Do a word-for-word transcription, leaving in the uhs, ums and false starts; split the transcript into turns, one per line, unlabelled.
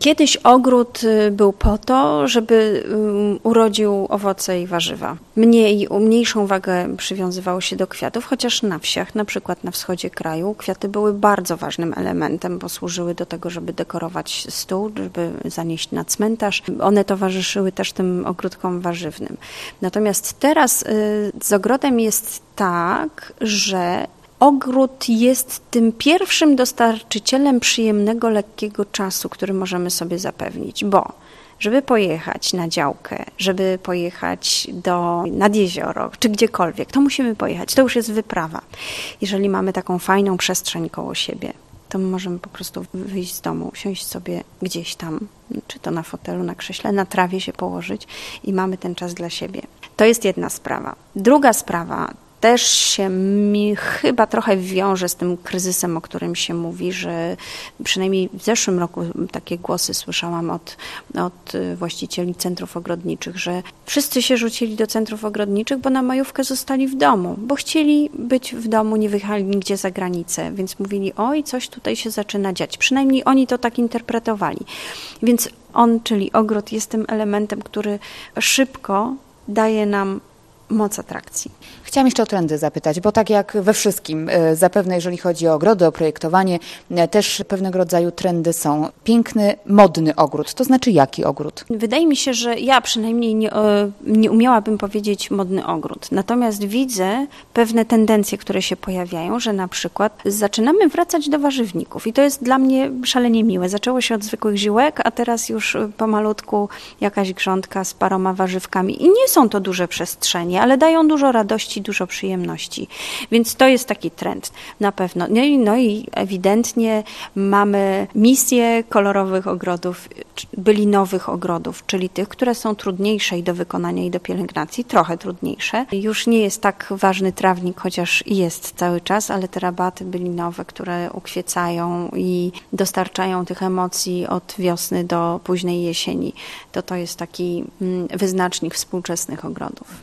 Kiedyś ogród był po to, żeby urodził owoce i warzywa. Mniej, mniejszą wagę przywiązywało się do kwiatów, chociaż na wsiach, na przykład na wschodzie kraju, kwiaty były bardzo ważnym elementem, bo służyły do tego, żeby dekorować stół, żeby zanieść na cmentarz. One towarzyszyły też tym ogródkom warzywnym. Natomiast teraz z ogrodem jest tak, że ogród jest tym pierwszym dostarczycielem przyjemnego, lekkiego czasu, który możemy sobie zapewnić, bo żeby pojechać na działkę, żeby pojechać do, nad jezioro, czy gdziekolwiek, to musimy pojechać, to już jest wyprawa. Jeżeli mamy taką fajną przestrzeń koło siebie, to my możemy po prostu wyjść z domu, siąść sobie gdzieś tam, czy to na fotelu, na krześle, na trawie się położyć i mamy ten czas dla siebie. To jest jedna sprawa. Druga sprawa też się mi chyba trochę wiąże z tym kryzysem, o którym się mówi, że przynajmniej w zeszłym roku takie głosy słyszałam od, od właścicieli centrów ogrodniczych, że wszyscy się rzucili do centrów ogrodniczych, bo na majówkę zostali w domu, bo chcieli być w domu, nie wyjechali nigdzie za granicę, więc mówili, oj, coś tutaj się zaczyna dziać. Przynajmniej oni to tak interpretowali. Więc on, czyli ogród, jest tym elementem, który szybko daje nam moc atrakcji.
Chciałam jeszcze o trendy zapytać, bo tak jak we wszystkim, zapewne jeżeli chodzi o ogrody, o projektowanie, też pewnego rodzaju trendy są. Piękny, modny ogród, to znaczy jaki ogród?
Wydaje mi się, że ja przynajmniej nie, nie umiałabym powiedzieć modny ogród. Natomiast widzę pewne tendencje, które się pojawiają, że na przykład zaczynamy wracać do warzywników i to jest dla mnie szalenie miłe. Zaczęło się od zwykłych ziółek, a teraz już pomalutku jakaś grządka z paroma warzywkami i nie są to duże przestrzenie, ale dają dużo radości, dużo przyjemności. Więc to jest taki trend na pewno. No i, no i ewidentnie mamy misję kolorowych ogrodów, bylinowych ogrodów, czyli tych, które są trudniejsze i do wykonania i do pielęgnacji, trochę trudniejsze. Już nie jest tak ważny trawnik, chociaż jest cały czas, ale te rabaty bylinowe, które ukwiecają i dostarczają tych emocji od wiosny do późnej jesieni, to to jest taki wyznacznik współczesnych ogrodów.